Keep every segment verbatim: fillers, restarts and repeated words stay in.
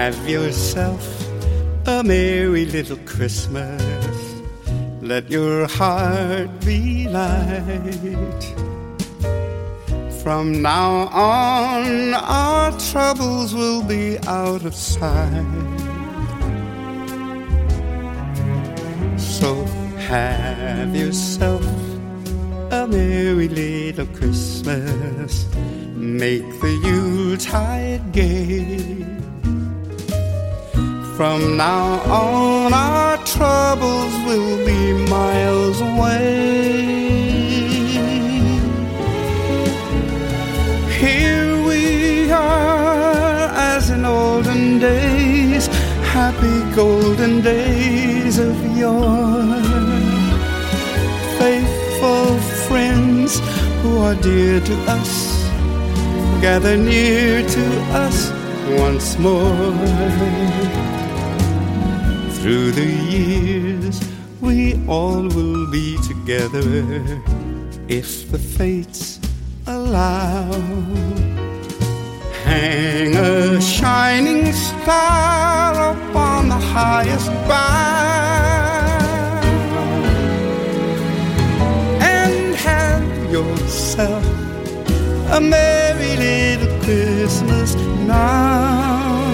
Have yourself a merry little Christmas. Let your heart be light. From now on, our troubles will be out of sight. So have yourself a merry little Christmas. Make the Yuletide gay. From now on, our troubles will be miles away. Here we are, as in olden days, happy golden days of yore. Faithful friends who are dear to us, gather near to us once more. Through the years, we all will be together, if the fates allow. Hang a shining star upon the highest bough, and have yourself a merry little Christmas now.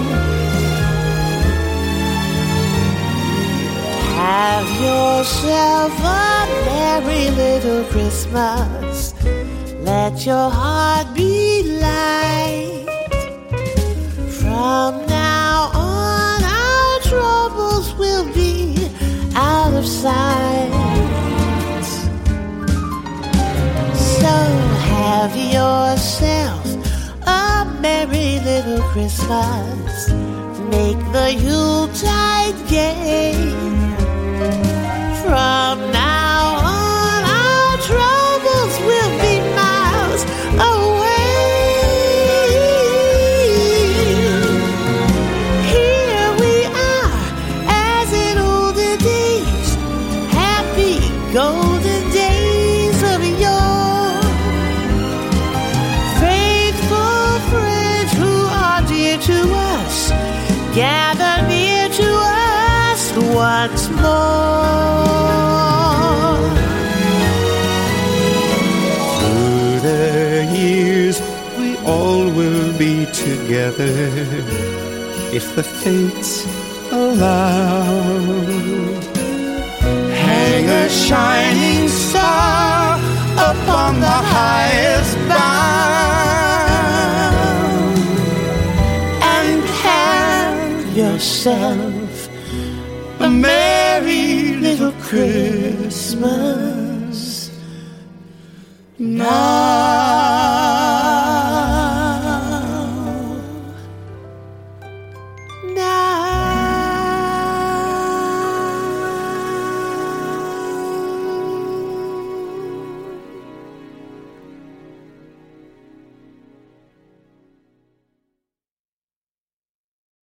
Have yourself a merry little Christmas. Let your heart be light. From now on, our troubles will be out of sight. So have yourself a merry little Christmas. Make the Yuletide gay. From now on, our troubles will be miles away. Here we are, as in olden days, happy golden days of yore. Faithful friends who are dear to us, gather near to us once more. Through the years, we all will be together, if the fates allow. Hang a shining star upon the highest bough, And have yourself a merry little Christmas now.